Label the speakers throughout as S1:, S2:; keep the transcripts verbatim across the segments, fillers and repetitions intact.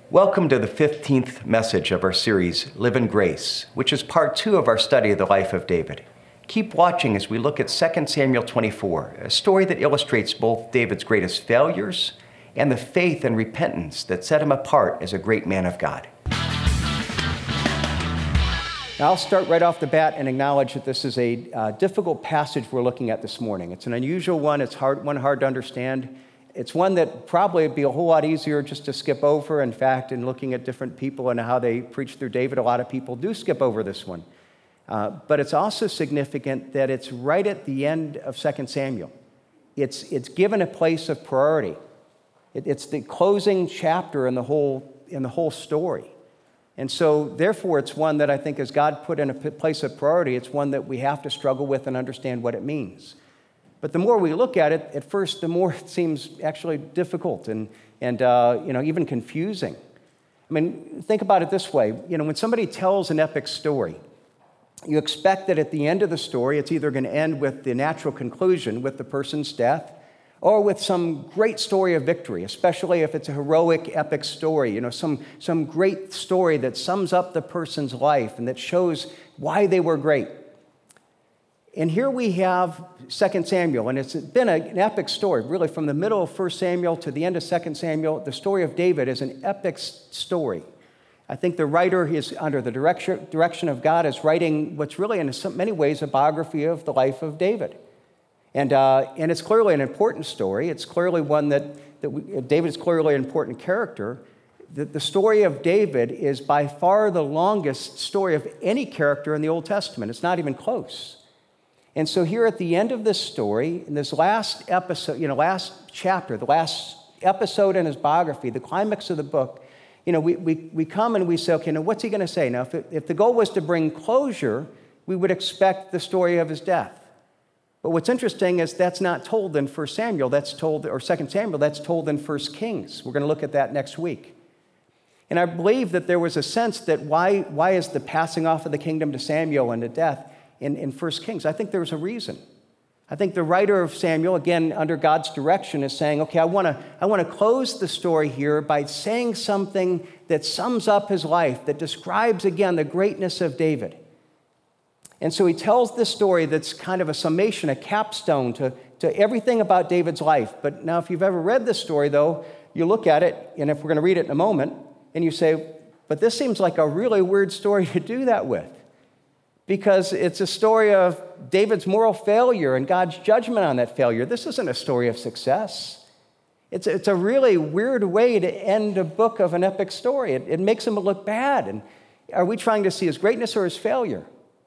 S1: Welcome to the fifteenth message of our series, Live in Grace, which is part two of our study of the life of David. Keep watching as we look at Second Samuel twenty-four, a story that illustrates both David's greatest failures and the faith and repentance that set him apart as a great man of God. Now, I'll start right off the bat and acknowledge that this is a uh, difficult passage we're looking at this morning. It's an unusual one. It's hard, one hard to understand. It's one that probably would be a whole lot easier just to skip over. In fact, in looking at different people and how they preach through David, a lot of people do skip over this one. Uh, but it's also significant that it's right at the end of Second Samuel. It's, it's given a place of priority. It, it's the closing chapter in the whole, in the whole story. And so, therefore, it's one that I think as God put in a place of priority, it's one that we have to struggle with and understand what it means. But the more we look at it, at first, the more it seems actually difficult and, and uh, you know, even confusing. I mean, think about it this way. You know, when somebody tells an epic story, you expect that at the end of the story, it's either going to end with the natural conclusion, with the person's death, or with some great story of victory, especially if it's a heroic, epic story, you know, some, some great story that sums up the person's life and that shows why they were great. And here we have Second Samuel, and it's been a, an epic story, really, from the middle of First Samuel to the end of Second Samuel. The story of David is an epic story. I think the writer is under the direction, direction of God is writing what's really, in some, many ways, a biography of the life of David. And, uh, and it's clearly an important story. It's clearly one that, that we, David is clearly an important character. The, the story of David is by far the longest story of any character in the Old Testament. It's not even close. And so here at the end of this story, in this last episode, you know, last chapter, the last episode in his biography, the climax of the book, you know, we, we, we come and we say, okay, now what's he going to say? Now, if, it, if the goal was to bring closure, we would expect the story of his death. But what's interesting is that's not told in First Samuel, that's told, or Second Samuel, that's told in First Kings. We're going to look at that next week. And I believe that there was a sense that why, why is the passing off of the kingdom to Samuel and to death in, in First Kings? I think there was a reason. I think the writer of Samuel, again, under God's direction, is saying, okay, I want to I want to close the story here by saying something that sums up his life, that describes, again, the greatness of David. And so he tells this story that's kind of a summation, a capstone to, to everything about David's life. But now, if you've ever read this story, though, you look at it, and if we're going to read it in a moment, and you say, but this seems like a really weird story to do that with. Because it's a story of David's moral failure and God's judgment on that failure. This isn't a story of success. It's, it's a really weird way to end a book of an epic story. It, it makes him look bad. And are we trying to see his greatness or his failure?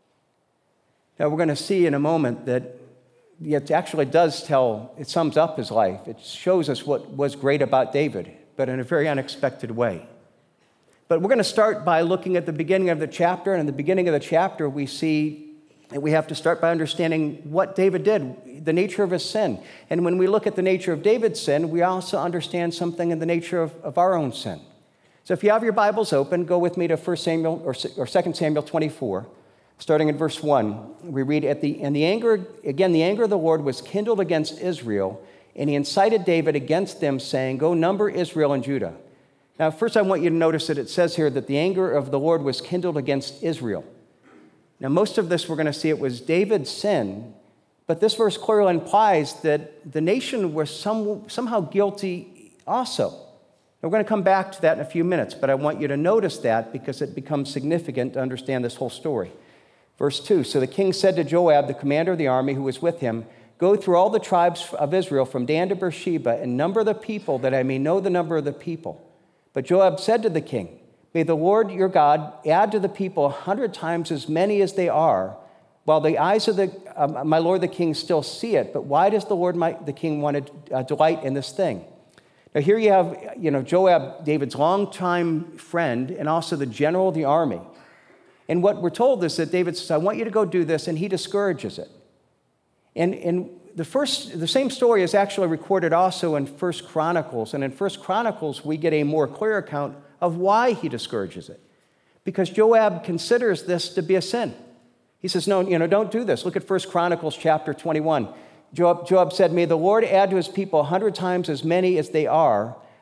S1: Now, we're going to see in a moment that it actually does tell, it sums up his life. It shows us what was great about David, but in a very unexpected way. But we're going to start by looking at the beginning of the chapter, and in the beginning of the chapter, we see that we have to start by understanding what David did, the nature of his sin. And when we look at the nature of David's sin, we also understand something in the nature of, of our own sin. So if you have your Bibles open, go with me to First Samuel or, or Second Samuel twenty-four, starting in verse one. We read, "At the and the anger again, the anger of the Lord was kindled against Israel, and he incited David against them, saying, 'Go number Israel and Judah.'" Now, first I want you to notice that it says here that the anger of the Lord was kindled against Israel. Now, most of this we're going to see it was David's sin, but this verse clearly implies that the nation was some, somehow guilty also. Now, we're going to come back to that in a few minutes, but I want you to notice that because it becomes significant to understand this whole story. Verse two, "So the king said to Joab, the commander of the army who was with him, 'Go through all the tribes of Israel from Dan to Beersheba and number the people that I may know the number of the people.' But Joab said to the king, 'May the Lord your God add to the people a hundred times as many as they are, while the eyes of the, uh, my lord the king still see it. But why does the Lord my, the king want to uh, delight in this thing?'" Now here you have, you know, Joab, David's longtime friend, and also the general of the army. And what we're told is that David says, "I want you to go do this," and he discourages it. And, and the first, the same story is actually recorded also in First Chronicles. And in First Chronicles, we get a more clear account of why he discourages it. Because Joab considers this to be a sin. He says, no, you know, don't do this. Look at First Chronicles chapter twenty-one. Joab, Joab said, "May the Lord add to his people a hundred times as many as they are,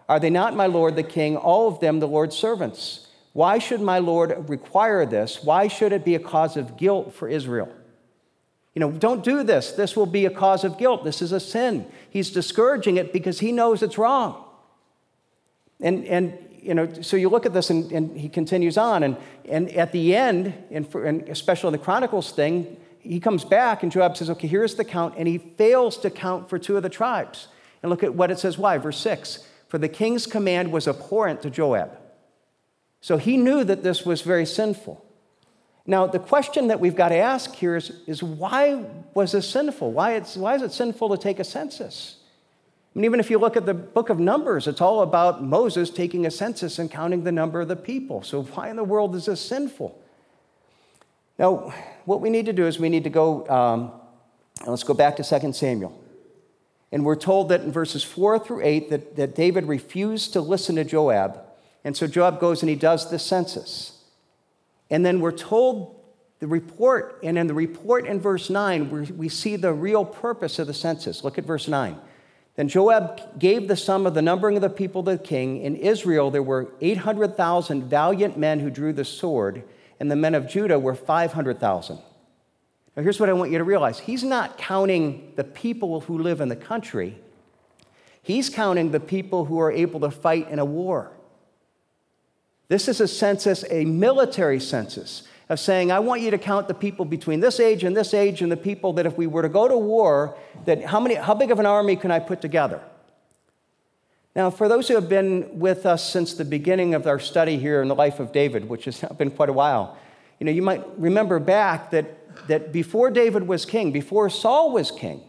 S1: Are they not, my lord the king, all of them the Lord's servants? Why should my lord require this? Why should it be a cause of guilt for Israel? You know, don't do this. This will be a cause of guilt. This is a sin. He's discouraging it because he knows it's wrong. And, and you know, so you look at this, and, and he continues on. And, and at the end, and, for, and especially in the Chronicles thing, he comes back, and Joab says, okay, here's the count. And he fails to count for two of the tribes. And look at what it says. Why? Verse six. For the king's command was abhorrent to Joab. So he knew that this was very sinful. Now, the question that we've got to ask here is, is why was this sinful? Why, it's, why is it sinful to take a census? I mean, even if you look at the book of Numbers, it's all about Moses taking a census and counting the number of the people. So why in the world is this sinful? Now, what we need to do is we need to go, um, let's go back to Second Samuel. And we're told that in verses four through eight that, that David refused to listen to Joab. And so Joab goes and he does the census. And then we're told the report, and in the report in verse nine, we we see the real purpose of the census. Look at verse nine. Then Joab gave the sum of the numbering of the people to the king. In Israel, there were eight hundred thousand valiant men who drew the sword, and the men of Judah were five hundred thousand. Now, here's what I want you to realize. He's not counting the people who live in the country. He's counting the people who are able to fight in a war. This is a census, a military census, of saying, I want you to count the people between this age and this age, and the people that if we were to go to war, that how many, how big of an army can I put together? Now, for those who have been with us since the beginning of our study here in the life of David, which has been quite a while, you know, you might remember back that, that before David was king, before Saul was king,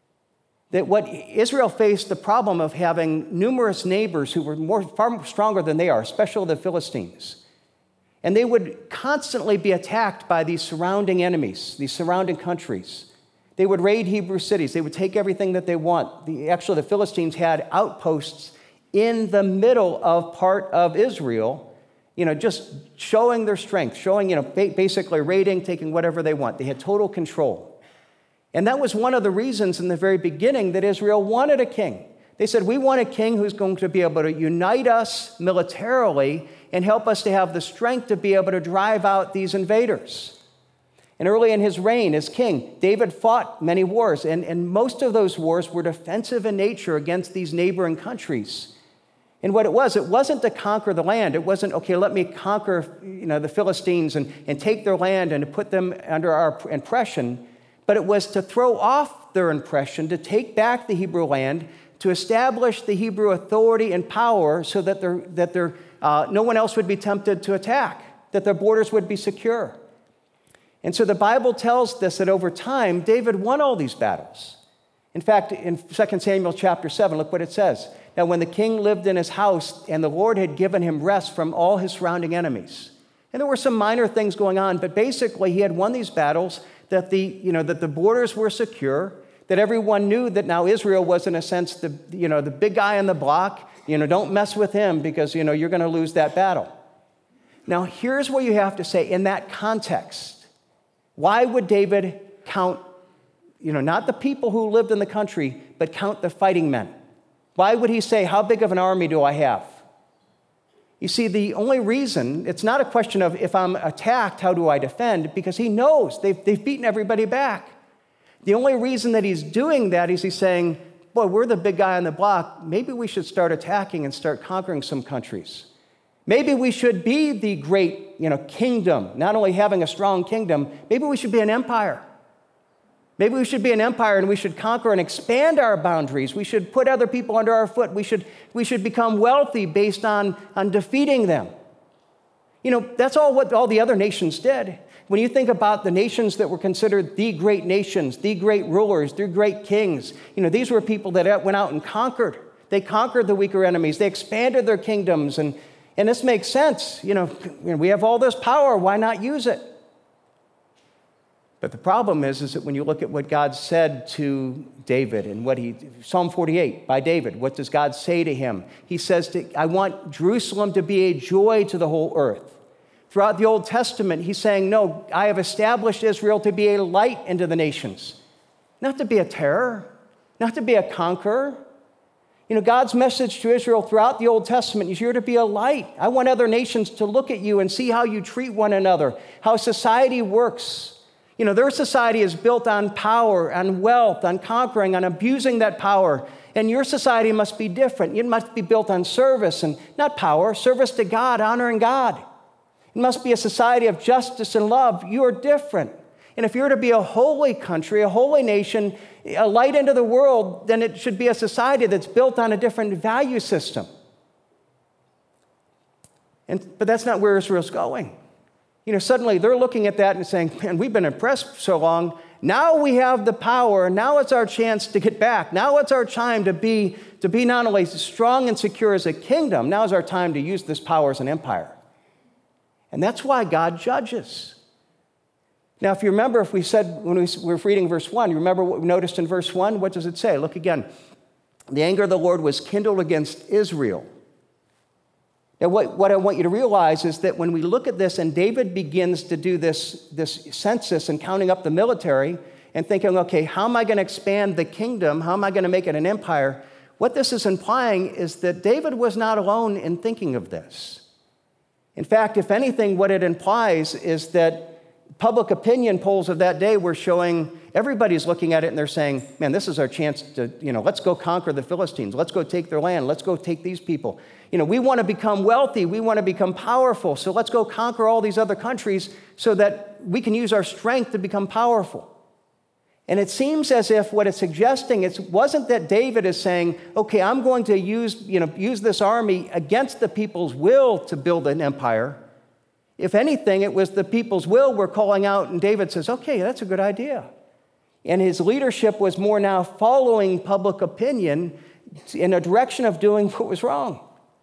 S1: that what Israel faced the problem of having numerous neighbors who were more, far stronger than they are, especially the Philistines. And they would constantly be attacked by these surrounding enemies, these surrounding countries. They would raid Hebrew cities. They would take everything that they want. The, actually, the Philistines had outposts in the middle of part of Israel, you know, just showing their strength, showing, you know, basically raiding, taking whatever they want. They had total control. And that was one of the reasons in the very beginning that Israel wanted a king. They said, we want a king who's going to be able to unite us militarily and help us to have the strength to be able to drive out these invaders. And early in his reign as king, David fought many wars, and, and most of those wars were defensive in nature against these neighboring countries. And what it was, it wasn't to conquer the land. It wasn't, okay, let me conquer, you know, the Philistines and, and take their land and to put them under our oppression. But it was to throw off their oppression, to take back the Hebrew land, to establish the Hebrew authority and power so that, they're, that they're, uh, no one else would be tempted to attack, that their borders would be secure. And so the Bible tells us that over time, David won all these battles. In fact, in Second Samuel chapter seven, look what it says. Now, when the king lived in his house and the Lord had given him rest from all his surrounding enemies. And there were some minor things going on, but basically he had won these battles, that the, you know, that the borders were secure, that everyone knew that now Israel was, in a sense, the, you know, the big guy on the block. You know, don't mess with him because, you know, you're going to lose that battle. Now, here's what you have to say in that context. Why would David count, you know, not the people who lived in the country, but count the fighting men? Why would he say, how big of an army do I have? You see, the only reason, it's not a question of if I'm attacked, how do I defend? Because he knows they've, they've beaten everybody back. The only reason that he's doing that is he's saying, boy, we're the big guy on the block. Maybe we should start attacking and start conquering some countries. Maybe we should be the great, you know, kingdom, not only having a strong kingdom, maybe we should be an empire. Maybe we should be an empire and we should conquer and expand our boundaries. We should put other people under our foot. We should, we should become wealthy based on, on defeating them. You know, that's all what all the other nations did. When you think about the nations that were considered the great nations, the great rulers, the great kings, you know, these were people that went out and conquered. They conquered the weaker enemies. They expanded their kingdoms. And, and this makes sense. You know, we have all this power. Why not use it? But the problem is, is that when you look at what God said to David and what he, Psalm forty-eight by David, what does God say to him? He says, to, I want Jerusalem to be a joy to the whole earth. Throughout the Old Testament, he's saying, no, I have established Israel to be a light into the nations, not to be a terror, not to be a conqueror. You know, God's message to Israel throughout the Old Testament is you're to be a light. I want other nations to look at you and see how you treat one another, how society works. You know, their society is built on power, on wealth, on conquering, on abusing that power. And your society must be different. It must be built on service and not power, service to God, honoring God. It must be a society of justice and love. You are different. And if you're to be a holy country, a holy nation, a light into the world, then it should be a society that's built on a different value system. And, but that's not where Israel's going. You know, suddenly they're looking at that and saying, man, we've been oppressed so long. Now we have the power. Now it's our chance to get back. Now it's our time to be, to be not only strong and secure as a kingdom, now is our time to use this power as an empire. And that's why God judges. Now, if you remember, if we said when we were reading verse one, you remember what we noticed in verse one? What does it say? Look again. The anger of the Lord was kindled against Israel. Now, what, what I want you to realize is that when we look at this and David begins to do this, this census and counting up the military and thinking, okay, how am I going to expand the kingdom? How am I going to make it an empire? What this is implying is that David was not alone in thinking of this. In fact, if anything, what it implies is that public opinion polls of that day were showing everybody's looking at it and they're saying, man, this is our chance to, you know, let's go conquer the Philistines. Let's go take their land. Let's go take these people. You know, we want to become wealthy. We want to become powerful. So let's go conquer all these other countries so that we can use our strength to become powerful. And it seems as if what it's suggesting, it wasn't that David is saying, okay, I'm going to use, you know, use this army against the people's will to build an empire. If anything, it was the people's will we're calling out, and David says, okay, that's a good idea. And his leadership was more now following public opinion in a direction of doing what was wrong.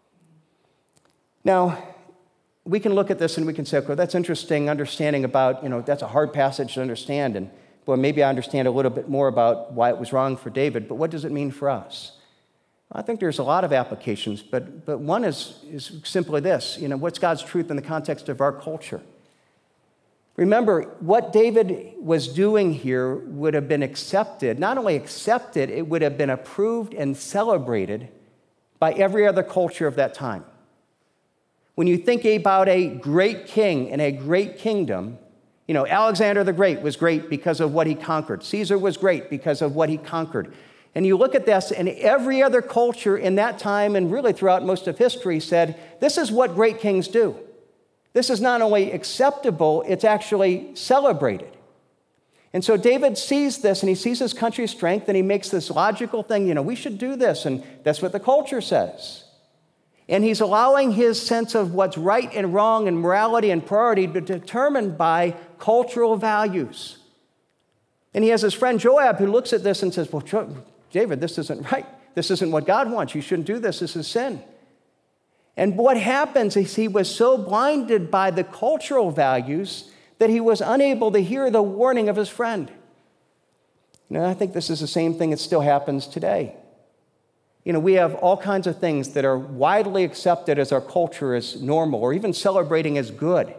S1: Now, we can look at this and we can say, okay, that's interesting understanding about, you know, that's a hard passage to understand, and well, maybe I understand a little bit more about why it was wrong for David, but what does it mean for us? I think there's a lot of applications, but, but one is, is simply this, you know, what's God's truth in the context of our culture? Remember, what David was doing here would have been accepted, not only accepted, it would have been approved and celebrated by every other culture of that time. When you think about a great king and a great kingdom, you know, Alexander the Great was great because of what he conquered. Caesar was great because of what he conquered. And you look at this, and every other culture in that time, and really throughout most of history, said, this is what great kings do. This is not only acceptable, it's actually celebrated. And so David sees this, and he sees his country's strength, and he makes this logical thing, you know, we should do this, and that's what the culture says. And he's allowing his sense of what's right and wrong and morality and priority to be determined by cultural values. And he has his friend Joab who looks at this and says, well, David, this isn't right. This isn't what God wants. You shouldn't do this. This is sin. And what happens is he was so blinded by the cultural values that he was unable to hear the warning of his friend. You know, I think this is the same thing that still happens today. You know, we have all kinds of things that are widely accepted as our culture as normal or even celebrating as good.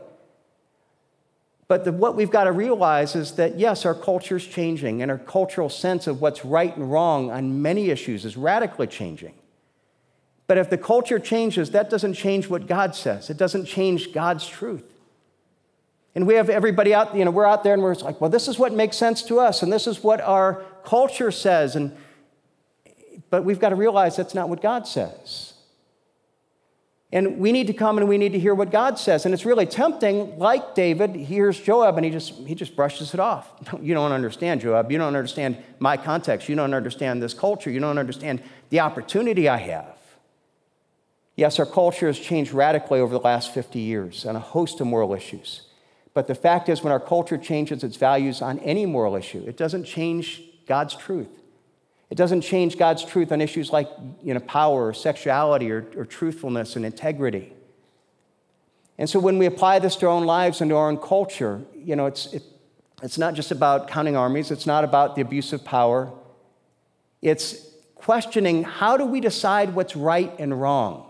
S1: But the, what we've got to realize is that, yes, our culture is changing, and our cultural sense of what's right and wrong on many issues is radically changing. But if the culture changes, that doesn't change what God says. It doesn't change God's truth. And we have everybody out, you know, we're out there and we're like, well, this is what makes sense to us, and this is what our culture says. And but we've got to realize that's not what God says. And we need to come and we need to hear what God says. And it's really tempting, like David, he hears Joab and he just, he just brushes it off. You don't understand, Joab. You don't understand my context. You don't understand this culture. You don't understand the opportunity I have. Yes, our culture has changed radically over the last fifty years on a host of moral issues. But the fact is, when our culture changes its values on any moral issue, it doesn't change God's truth. It doesn't change God's truth on issues like, you know, power or sexuality or, or truthfulness and integrity. And so when we apply this to our own lives and to our own culture, you know, it's, it, it's not just about counting armies. It's not about the abuse of power. It's questioning, how do we decide what's right and wrong?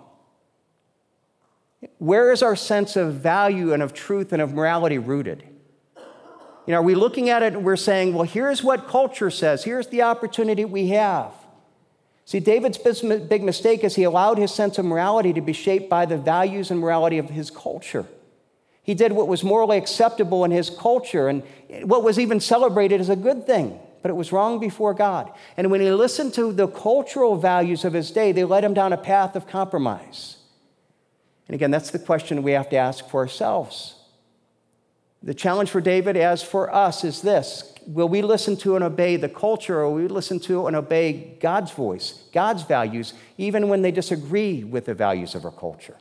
S1: Where is our sense of value and of truth and of morality rooted? You know, are we looking at it and we're saying, well, here's what culture says. Here's the opportunity we have. See, David's big mistake is he allowed his sense of morality to be shaped by the values and morality of his culture. He did what was morally acceptable in his culture, and what was even celebrated as a good thing, but it was wrong before God. And when he listened to the cultural values of his day, they led him down a path of compromise. And again, that's the question we have to ask for ourselves. The challenge for David, as for us, is this: will we listen to and obey the culture, or will we listen to and obey God's voice, God's values, even when they disagree with the values of our culture?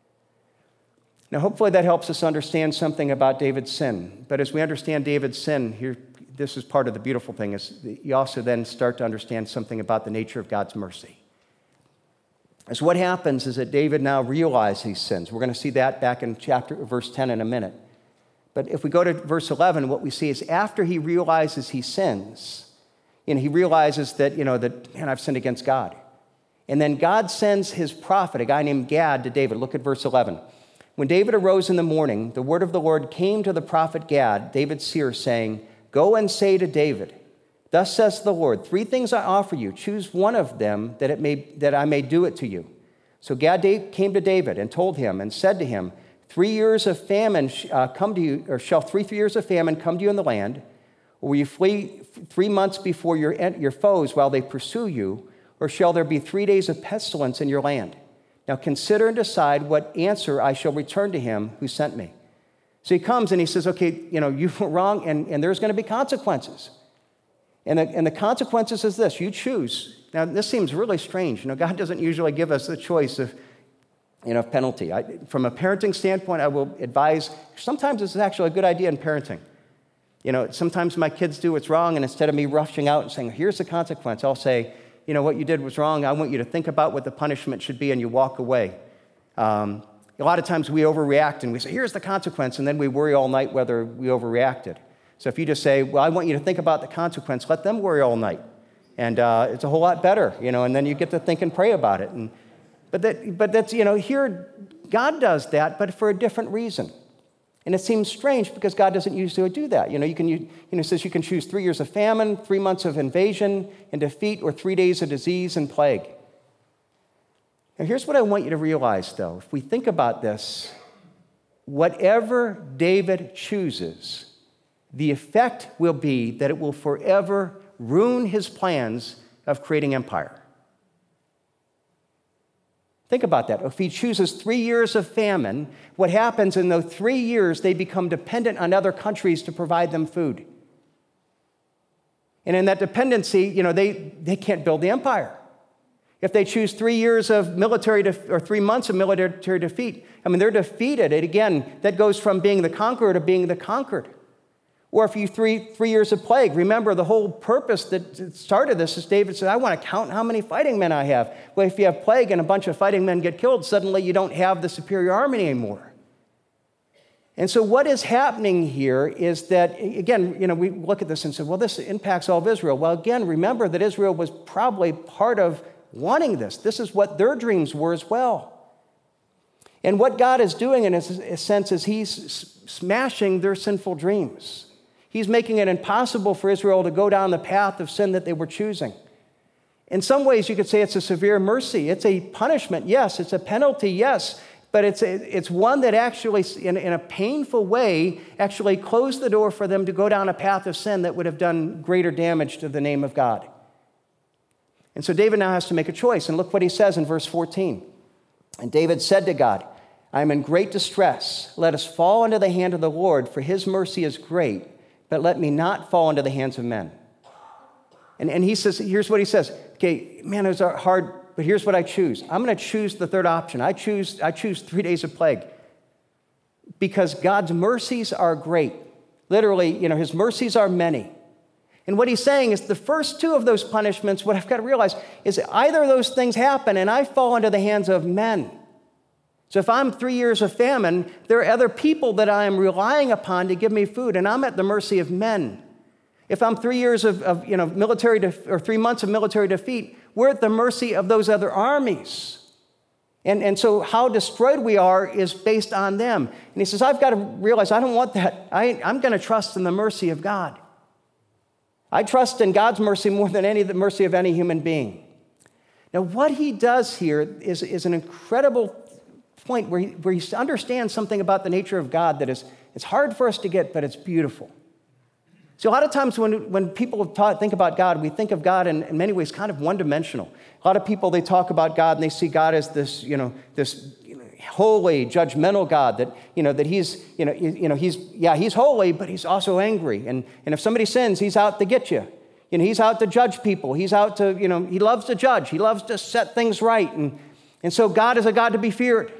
S1: Now, hopefully that helps us understand something about David's sin. But as we understand David's sin, here, this is part of the beautiful thing, is you also then start to understand something about the nature of God's mercy. As what happens is that David now realizes his sins. We're going to see that back in chapter, verse ten in a minute. But if we go to verse eleven, what we see is after he realizes he sins, you know, he realizes that, you know, that, man, I've sinned against God. And then God sends his prophet, a guy named Gad, to David. Look at verse eleven. When David arose in the morning, the word of the Lord came to the prophet Gad, David's seer, saying, "Go and say to David, thus says the Lord, three things I offer you. Choose one of them that it may that I may do it to you." So Gad came to David and told him and said to him, Three years of famine uh, come to you, or shall three, three years of famine come to you in the land? Or will you flee three months before your, your foes while they pursue you? Or shall there be three days of pestilence in your land? Now consider and decide what answer I shall return to him who sent me. So he comes and he says, okay, you know, you were wrong, and, and there's going to be consequences. And the, and the consequences is this: you choose. Now, this seems really strange. You know, God doesn't usually give us the choice of, you know, penalty. I, from a parenting standpoint, I will advise, sometimes this is actually a good idea in parenting. You know, sometimes my kids do what's wrong, and instead of me rushing out and saying, here's the consequence, I'll say, you know, what you did was wrong. I want you to think about what the punishment should be, and you walk away. Um, a lot of times we overreact, and we say, here's the consequence, and then we worry all night whether we overreacted. So if you just say, well, I want you to think about the consequence, let them worry all night. And uh, it's a whole lot better, you know, and then you get to think and pray about it. And But, that, but that's, you know, here, God does that, but for a different reason. And it seems strange because God doesn't usually do that. You know, you can, you, you know, it says you can choose three years of famine, three months of invasion and defeat, or three days of disease and plague. Now, here's what I want you to realize, though. If we think about this, whatever David chooses, the effect will be that it will forever ruin his plans of creating empire. Think about that. If he chooses three years of famine, what happens in those three years, they become dependent on other countries to provide them food. And in that dependency, you know, they, they can't build the empire. If they choose three years of military, def- or three months of military defeat, I mean, they're defeated. And again, that goes from being the conqueror to being the conquered. Or if you three, three years of plague, remember the whole purpose that started this is David said, I want to count how many fighting men I have. Well, if you have plague and a bunch of fighting men get killed, suddenly you don't have the superior army anymore. And so what is happening here is that, again, you know, we look at this and say, well, this impacts all of Israel. Well, again, remember that Israel was probably part of wanting this. This is what their dreams were as well. And what God is doing in a sense is he's smashing their sinful dreams. He's making it impossible for Israel to go down the path of sin that they were choosing. In some ways, you could say it's a severe mercy. It's a punishment, yes. It's a penalty, yes. But it's, a, it's one that actually, in, in a painful way, actually closed the door for them to go down a path of sin that would have done greater damage to the name of God. And so David now has to make a choice. And look what he says in verse fourteen. And David said to God, I am in great distress. Let us fall into the hand of the Lord, for his mercy is great. But let me not fall into the hands of men. And, and he says, here's what he says. Okay, man, it was hard, but here's what I choose. I'm going to choose the third option. I choose, I choose three days of plague. Because God's mercies are great. Literally, you know, his mercies are many. And what he's saying is the first two of those punishments, what I've got to realize is either of those things happen and I fall into the hands of men. So if I'm three years of famine, there are other people that I am relying upon to give me food, and I'm at the mercy of men. If I'm three years of, of you know, military def- or three months of military defeat, we're at the mercy of those other armies. And, and so how destroyed we are is based on them. And he says, I've got to realize I don't want that. I, I'm going to trust in the mercy of God. I trust in God's mercy more than any the mercy of any human being. Now, what he does here is, is an incredible point where he, where he understands something about the nature of God that is it's hard for us to get, but it's beautiful. So a lot of times when, when people talk, think about God, we think of God in, in many ways kind of one-dimensional. A lot of people, they talk about God and they see God as this, you know, this you know, holy, judgmental God that, you know, that he's, you know, you, you know, he's, yeah, he's holy, but he's also angry. And, and if somebody sins, he's out to get you. You know, he's out to judge people. He's out to, you know, he loves to judge. He loves to set things right. And, and so God is a God to be feared.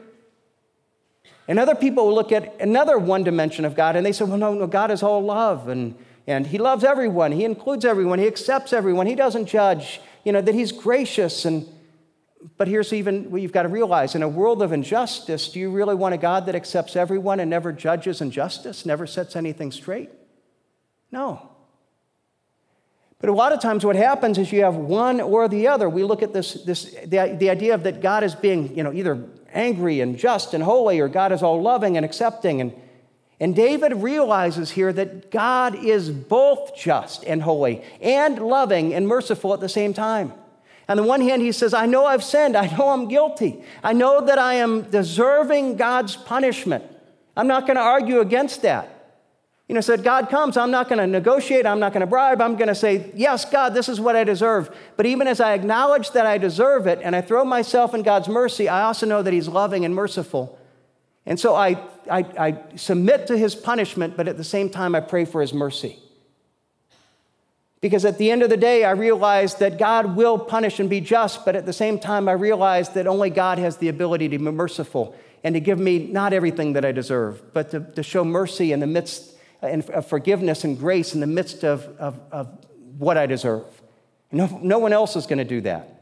S1: And other people will look at another one dimension of God and they say, well, no, no, God is all love. And, and he loves everyone. He includes everyone. He accepts everyone. He doesn't judge, you know, that he's gracious. And, but here's even what you've got to realize. In a world of injustice, do you really want a God that accepts everyone and never judges injustice, never sets anything straight? No. But a lot of times what happens is you have one or the other. We look at this, this the, the idea of that God is being, you know, either angry and just and holy, or God is all loving and accepting. And, and David realizes here that God is both just and holy and loving and merciful at the same time. On the one hand, he says, I know I've sinned. I know I'm guilty. I know that I am deserving God's punishment. I'm not going to argue against that. You know, so that God comes, I'm not going to negotiate, I'm not going to bribe, I'm going to say, yes, God, this is what I deserve. But even as I acknowledge that I deserve it and I throw myself in God's mercy, I also know that he's loving and merciful. And so I, I, I submit to his punishment, but at the same time, I pray for his mercy. Because at the end of the day, I realize that God will punish and be just, but at the same time, I realize that only God has the ability to be merciful and to give me not everything that I deserve, but to, to show mercy in the midst and of forgiveness and grace in the midst of, of, of what I deserve. No, no one else is going to do that.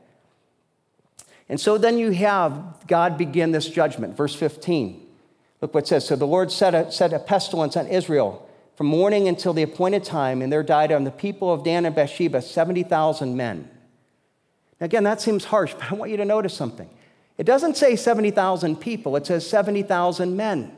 S1: And so then you have God begin this judgment. Verse fifteen. Look what it says. So the Lord set a, set a pestilence on Israel from morning until the appointed time, and there died on the people of Dan and Bathsheba seventy thousand men. Now again, that seems harsh, but I want you to notice something. It doesn't say seventy thousand people. It says seventy thousand men.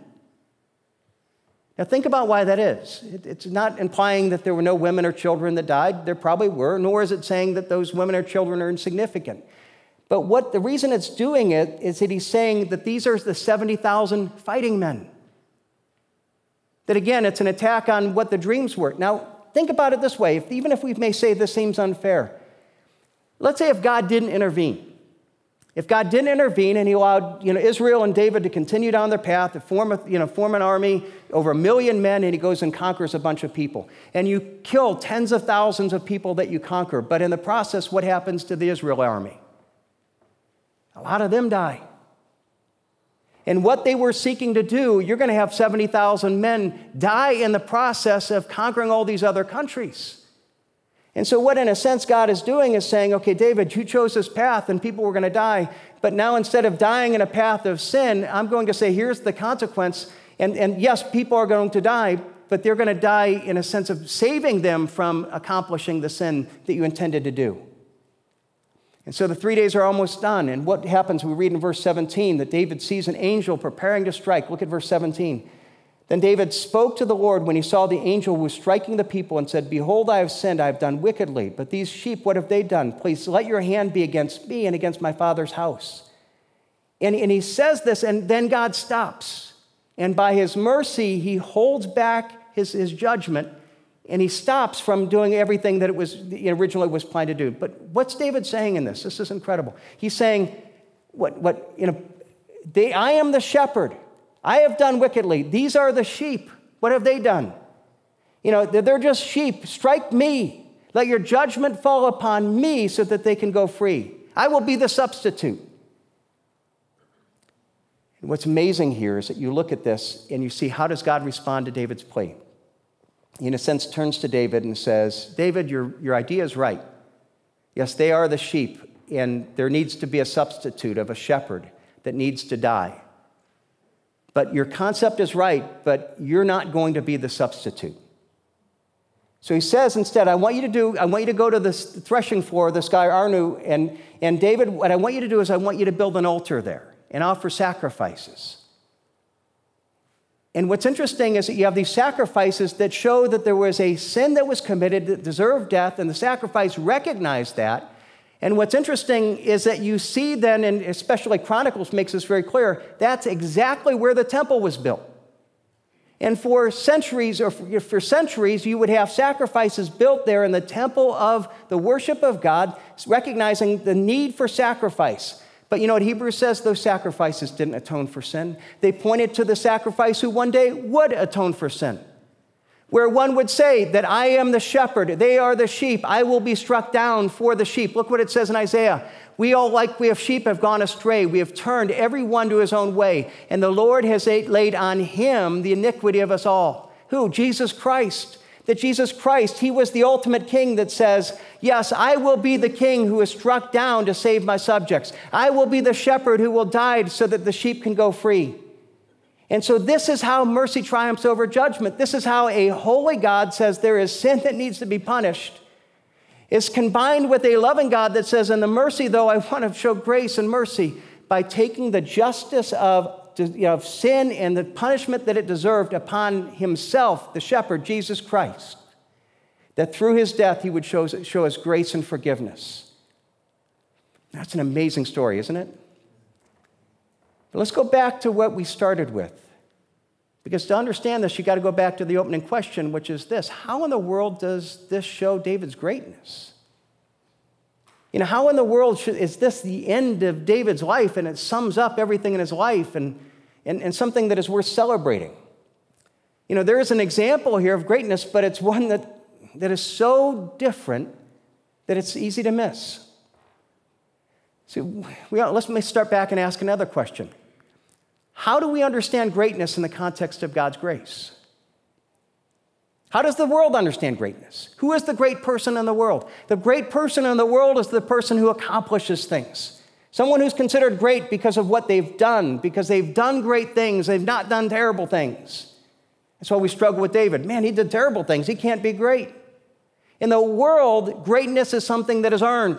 S1: Now think about why that is. It's not implying that there were no women or children that died. There probably were, nor is it saying that those women or children are insignificant. But what the reason it's doing it is that he's saying that these are the seventy thousand fighting men. That again, it's an attack on what the dreams were. Now think about it this way, if, even if we may say this seems unfair. Let's say if God didn't intervene. If God didn't intervene and he allowed, you know, Israel and David to continue down their path, to form, a, you know, form an army, over a million men, and he goes and conquers a bunch of people. And you kill tens of thousands of people that you conquer. But in the process, what happens to the Israel army? A lot of them die. And what they were seeking to do, you're going to have seventy thousand men die in the process of conquering all these other countries. And so what, in a sense, God is doing is saying, okay, David, you chose this path and people were going to die. But now instead of dying in a path of sin, I'm going to say, here's the consequence. And, and yes, people are going to die, but they're going to die in a sense of saving them from accomplishing the sin that you intended to do. And so the three days are almost done. And what happens? We read in verse seventeen that David sees an angel preparing to strike. Look at verse seventeen. Then David spoke to the Lord when he saw the angel who was striking the people and said, behold, I have sinned, I have done wickedly. But these sheep, what have they done? Please let your hand be against me and against my father's house. And, and he says this, and then God stops. And by his mercy, he holds back his, his judgment, and he stops from doing everything that it was originally was planned to do. But what's David saying in this? This is incredible. He's saying, what, what, you know, they, I am the shepherd. I have done wickedly. These are the sheep. What have they done? You know, they're just sheep. Strike me. Let your judgment fall upon me so that they can go free. I will be the substitute. And what's amazing here is that you look at this and you see how does God respond to David's plea. He, in a sense, turns to David and says, David, your, your idea is right. Yes, they are the sheep, and there needs to be a substitute of a shepherd that needs to die. But your concept is right, but you're not going to be the substitute. So he says instead, I want you to do, I want you to go to this threshing floor, this guy Arnu, and, and David, what I want you to do is I want you to build an altar there and offer sacrifices. And what's interesting is that you have these sacrifices that show that there was a sin that was committed that deserved death, and the sacrifice recognized that. And what's interesting is that you see then, and especially Chronicles makes this very clear, that's exactly where the temple was built. And for centuries, or for centuries, you would have sacrifices built there in the temple of the worship of God, recognizing the need for sacrifice. But you know what Hebrews says? Those sacrifices didn't atone for sin. They pointed to the sacrifice who one day would atone for sin. Where one would say that I am the shepherd, they are the sheep, I will be struck down for the sheep. Look what it says in Isaiah. We all, like we have sheep, have gone astray. We have turned every one to his own way. And the Lord has laid on him the iniquity of us all. Who? Jesus Christ. That Jesus Christ, he was the ultimate king that says, yes, I will be the king who is struck down to save my subjects. I will be the shepherd who will die so that the sheep can go free. And so this is how mercy triumphs over judgment. This is how a holy God says there is sin that needs to be punished. It's combined with a loving God that says, in the mercy, though, I want to show grace and mercy by taking the justice of, you know, of sin and the punishment that it deserved upon himself, the shepherd, Jesus Christ, that through his death he would show, show us grace and forgiveness. That's an amazing story, isn't it? But let's go back to what we started with. Because to understand this, you've got to go back to the opening question, which is this: how in the world does this show David's greatness? You know, how in the world should, is this the end of David's life and it sums up everything in his life and, and, and something that is worth celebrating? You know, there is an example here of greatness, but it's one that, that is so different that it's easy to miss. See, we, let's let me start back and ask another question. How do we understand greatness in the context of God's grace? How does the world understand greatness? Who is the great person in the world? The great person in the world is the person who accomplishes things. Someone who's considered great because of what they've done, because they've done great things, they've not done terrible things. That's why we struggle with David. Man, he did terrible things. He can't be great. In the world, greatness is something that is earned.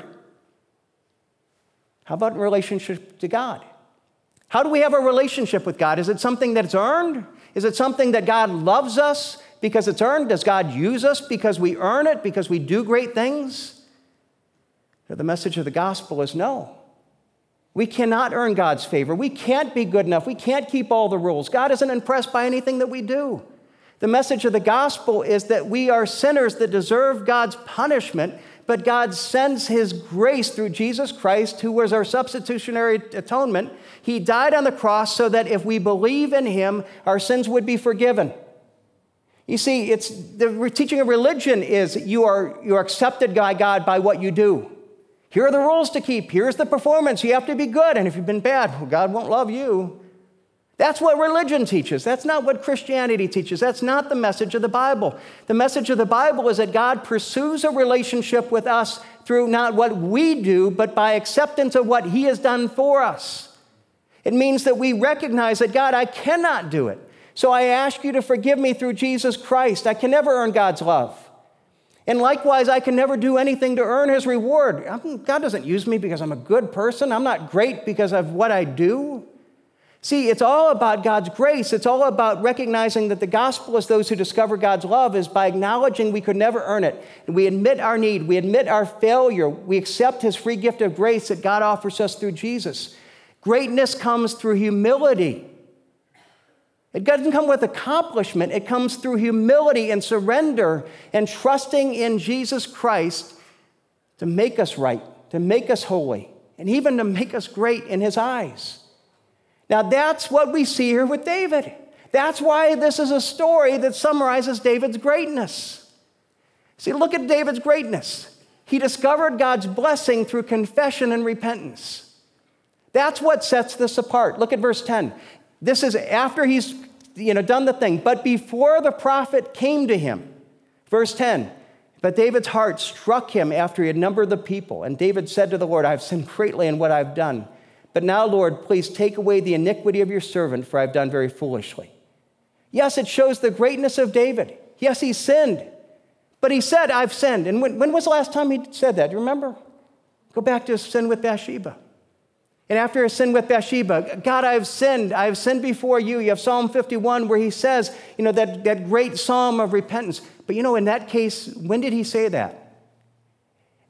S1: How about in relationship to God? How do we have a relationship with God? Is it something that's earned? Is it something that God loves us because it's earned? Does God use us because we earn it, because we do great things? The message of the gospel is no. We cannot earn God's favor. We can't be good enough. We can't keep all the rules. God isn't impressed by anything that we do. The message of the gospel is that we are sinners that deserve God's punishment, but God sends his grace through Jesus Christ, who was our substitutionary atonement. He died on the cross so that if we believe in him, our sins would be forgiven. You see, it's the teaching of religion is you are, you are accepted by God by what you do. Here are the rules to keep. Here's the performance. You have to be good. And if you've been bad, well, God won't love you. That's what religion teaches. That's not what Christianity teaches. That's not the message of the Bible. The message of the Bible is that God pursues a relationship with us through not what we do, but by acceptance of what he has done for us. It means that we recognize that, God, I cannot do it. So I ask you to forgive me through Jesus Christ. I can never earn God's love. And likewise, I can never do anything to earn his reward. God doesn't use me because I'm a good person. I'm not great because of what I do. See, it's all about God's grace. It's all about recognizing that the gospel is those who discover God's love is by acknowledging we could never earn it. And we admit our need. We admit our failure. We accept his free gift of grace that God offers us through Jesus. Greatness comes through humility. It doesn't come with accomplishment. It comes through humility and surrender and trusting in Jesus Christ to make us right, to make us holy, and even to make us great in his eyes. Now, that's what we see here with David. That's why this is a story that summarizes David's greatness. See, look at David's greatness. He discovered God's blessing through confession and repentance. That's what sets this apart. Look at verse ten. This is after he's you know, done the thing. But before the prophet came to him, verse ten, but David's heart struck him after he had numbered the people. And David said to the Lord, I have sinned greatly in what I've done. But now, Lord, please take away the iniquity of your servant, for I've done very foolishly. Yes, it shows the greatness of David. Yes, he sinned. But he said, I've sinned. And when, when was the last time he said that? Do you remember? Go back to his sin with Bathsheba. And after his sin with Bathsheba, God, I have sinned. I have sinned before you. You have Psalm fifty-one where he says, you know, that, that great psalm of repentance. But you know, in that case, when did he say that?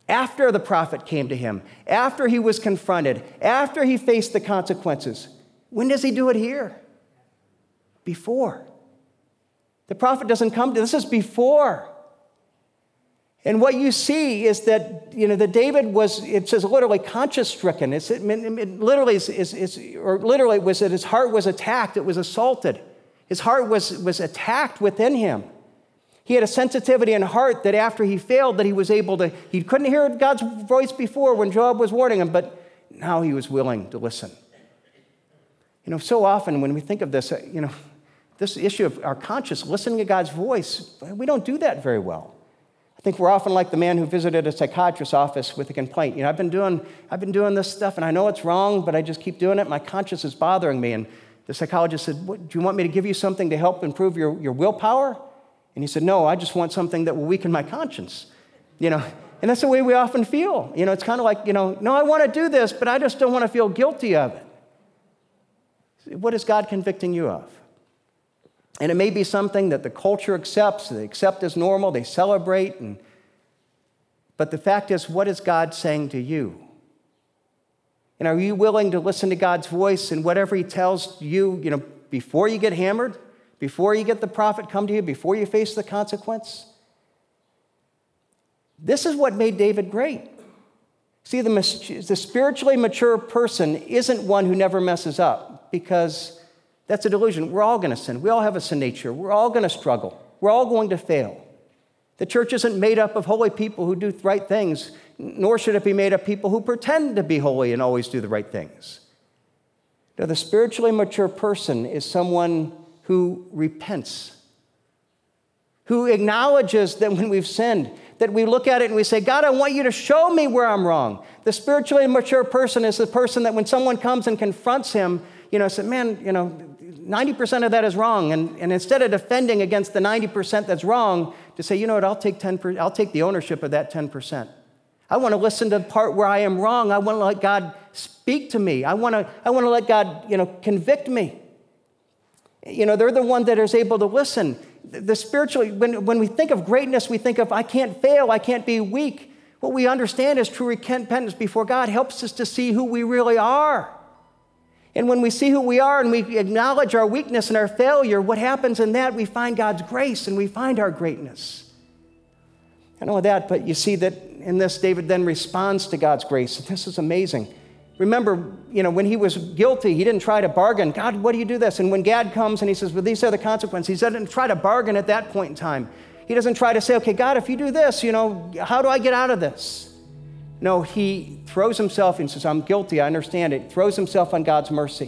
S1: after the prophet came to him, after he was confronted, after he faced the consequences. When does he do it here? Before. The prophet doesn't come to, this is before. And what you see is that, you know, that David was, it says literally conscience stricken. It's, it, it literally is, is, is, or literally was that his heart was attacked, it was assaulted. His heart was, was attacked within him. He had a sensitivity in heart that after he failed, that he was able to, he couldn't hear God's voice before when Joab was warning him, but now he was willing to listen. You know, so often when we think of this, you know, this issue of our conscience, listening to God's voice, we don't do that very well. I think we're often like the man who visited a psychiatrist's office with a complaint. You know, I've been doing, I've been doing this stuff, and I know it's wrong, but I just keep doing it. My conscience is bothering me. And the psychologist said, what, do you want me to give you something to help improve your, your willpower? And he said, no, I just want something that will weaken my conscience. You know, and that's the way we often feel. You know, it's kind of like, you know, no, I want to do this, but I just don't want to feel guilty of it. What is God convicting you of? And it may be something that the culture accepts, they accept as normal, they celebrate. And, but the fact is, what is God saying to you? And are you willing to listen to God's voice and whatever he tells you, you know, before you get hammered, before you get the prophet come to you, before you face the consequence? This is what made David great. See, the, the spiritually mature person isn't one who never messes up, because that's a delusion. We're all going to sin. We all have a sin nature. We're all going to struggle. We're all going to fail. The church isn't made up of holy people who do the right things, nor should it be made up of people who pretend to be holy and always do the right things. Now, the spiritually mature person is someone who repents, who acknowledges that when we've sinned, that we look at it and we say, God, I want you to show me where I'm wrong. The spiritually mature person is the person that when someone comes and confronts him, you know, said, man, you know, ninety percent of that is wrong. And, and instead of defending against the ninety percent that's wrong, to say, you know what, I'll take ten percent, I'll take the ownership of that ten percent. I want to listen to the part where I am wrong. I want to let God speak to me. I want to, I want to let God, you know, convict me. You know, they're the one that is able to listen. The, the spiritually, when, when we think of greatness, we think of, I can't fail, I can't be weak. What we understand is true repentance before God helps us to see who we really are. And when we see who we are and we acknowledge our weakness and our failure, what happens in that? We find God's grace and we find our greatness. I know that, but you see that in this, David then responds to God's grace. This is amazing. Remember, you know, when he was guilty, he didn't try to bargain. God, what do you do this? And when Gad comes and he says, well, these are the consequences, he doesn't try to bargain at that point in time. He doesn't try to say, okay, God, if you do this, you know, how do I get out of this? No, he throws himself and says, I'm guilty, I understand it. Throws himself on God's mercy.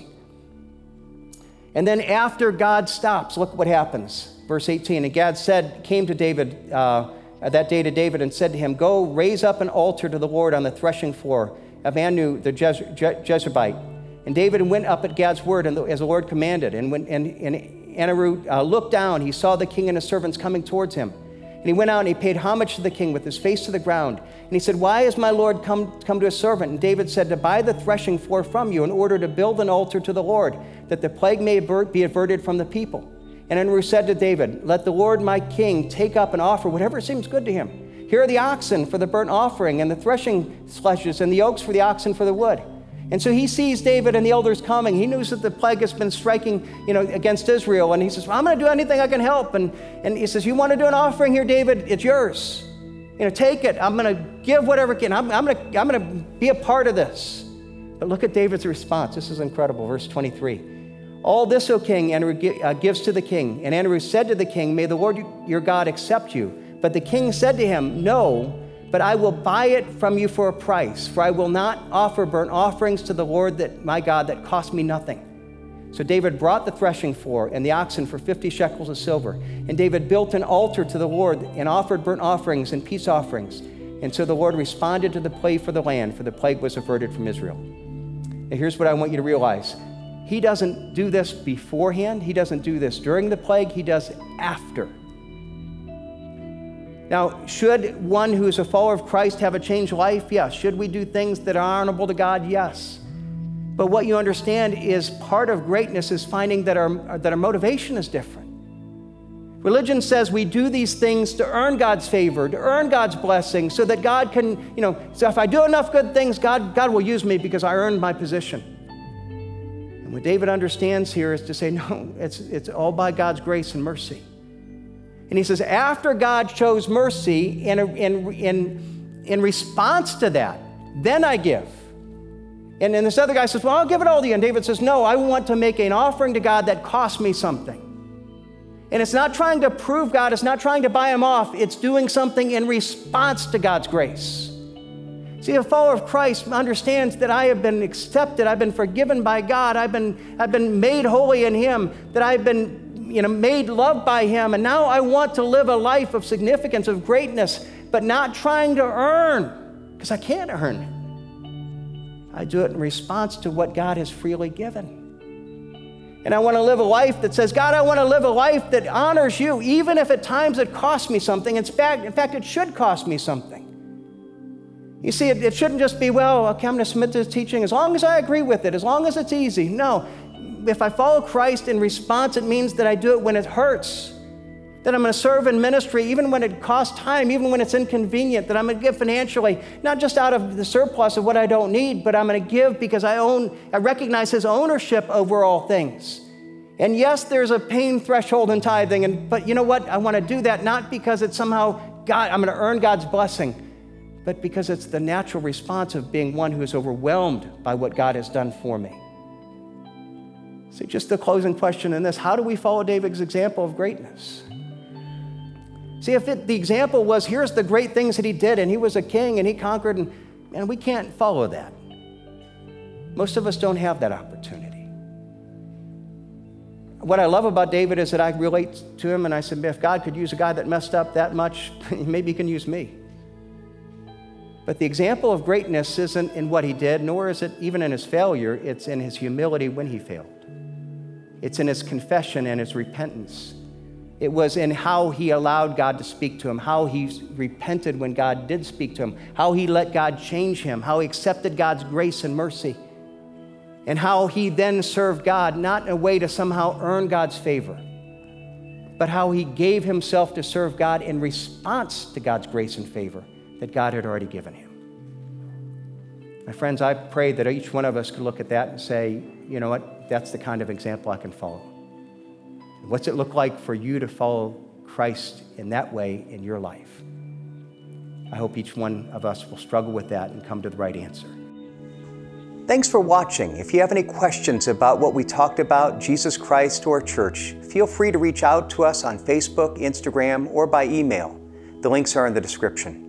S1: And then after God stops, look what happens. Verse eighteen, and Gad said, came to David, uh, that day to David and said to him, go raise up an altar to the Lord on the threshing floor of Anu the Jez- Je- Jezebite. And David went up at Gad's word and the, as the Lord commanded. And when and, and Anaru uh, looked down, he saw the king and his servants coming towards him. And he went out and he paid homage to the king with his face to the ground. And he said, why has my Lord come, come to his servant? And David said, to buy the threshing floor from you in order to build an altar to the Lord, that the plague may avert, be averted from the people. And Anaru said to David, let the Lord my king take up and offer whatever seems good to him. Here are the oxen for the burnt offering, and the threshing sledges, and the yokes for the oxen for the wood. And so he sees David and the elders coming. He knows that the plague has been striking, you know, against Israel. And he says, well, I'm going to do anything I can help. And, and he says, you want to do an offering here, David? It's yours. You know, take it. I'm going to give whatever I can. I'm, I'm going to, I'm going to be a part of this. But look at David's response. This is incredible. Verse twenty-three. All this, O king, Anaru uh, gives to the king. And Anaru said to the king, may the Lord your God accept you. But the king said to him, no, but I will buy it from you for a price, for I will not offer burnt offerings to the Lord that my God that cost me nothing. So David brought the threshing floor and the oxen for fifty shekels of silver. And David built an altar to the Lord and offered burnt offerings and peace offerings. And so the Lord responded to the plea for the land, for the plague was averted from Israel. Now here's what I want you to realize. He doesn't do this beforehand. He doesn't do this during the plague. He does after. Now, should one who is a follower of Christ have a changed life? Yes. Should we do things that are honorable to God? Yes. But what you understand is part of greatness is finding that our, that our motivation is different. Religion says we do these things to earn God's favor, to earn God's blessing, so that God can, you know, so if I do enough good things, God, God will use me because I earned my position. And what David understands here is to say, no, it's, it's all by God's grace and mercy. And he says, after God chose mercy, in, in, in, in response to that, then I give. And then this other guy says, well, I'll give it all to you. And David says, no, I want to make an offering to God that costs me something. And it's not trying to prove God, it's not trying to buy him off, it's doing something in response to God's grace. See, a follower of Christ understands that I have been accepted, I've been forgiven by God, I've been, I've been made holy in him, that I've been, you know, made loved by him, and now I want to live a life of significance, of greatness, but not trying to earn, because I can't earn it. I do it in response to what God has freely given. And I want to live a life that says, God, I want to live a life that honors you, even if at times it costs me something. In fact, in fact, it should cost me something. You see, it, it shouldn't just be, well, okay, I'm going to submit to this teaching as long as I agree with it, as long as it's easy. No, if I follow Christ in response, it means that I do it when it hurts, that I'm going to serve in ministry even when it costs time, even when it's inconvenient, that I'm going to give financially, not just out of the surplus of what I don't need, but I'm going to give because I own, I recognize his ownership over all things. And yes, there's a pain threshold in tithing, and, but you know what? I want to do that not because it's somehow God, I'm going to earn God's blessing, but because it's the natural response of being one who is overwhelmed by what God has done for me. So just the closing question in this, how do we follow David's example of greatness? See, if it, the example was, here's the great things that he did, and he was a king, and he conquered, and, and we can't follow that. Most of us don't have that opportunity. What I love about David is that I relate to him, and I said, if God could use a guy that messed up that much, maybe he can use me. But the example of greatness isn't in what he did, nor is it even in his failure. It's in his humility when he failed. It's in his confession and his repentance. It was in how he allowed God to speak to him, how he repented when God did speak to him, how he let God change him, how he accepted God's grace and mercy, and how he then served God, not in a way to somehow earn God's favor, but how he gave himself to serve God in response to God's grace and favor that God had already given him. My friends, I pray that each one of us could look at that and say, you know what, that's the kind of example I can follow. What's it look like for you to follow Christ in that way in your life? I hope each one of us will struggle with that and come to the right answer. Thanks for watching. If you have any questions about what we talked about, Jesus Christ or church, feel free to reach out to us on Facebook, Instagram, or by email. The links are in the description.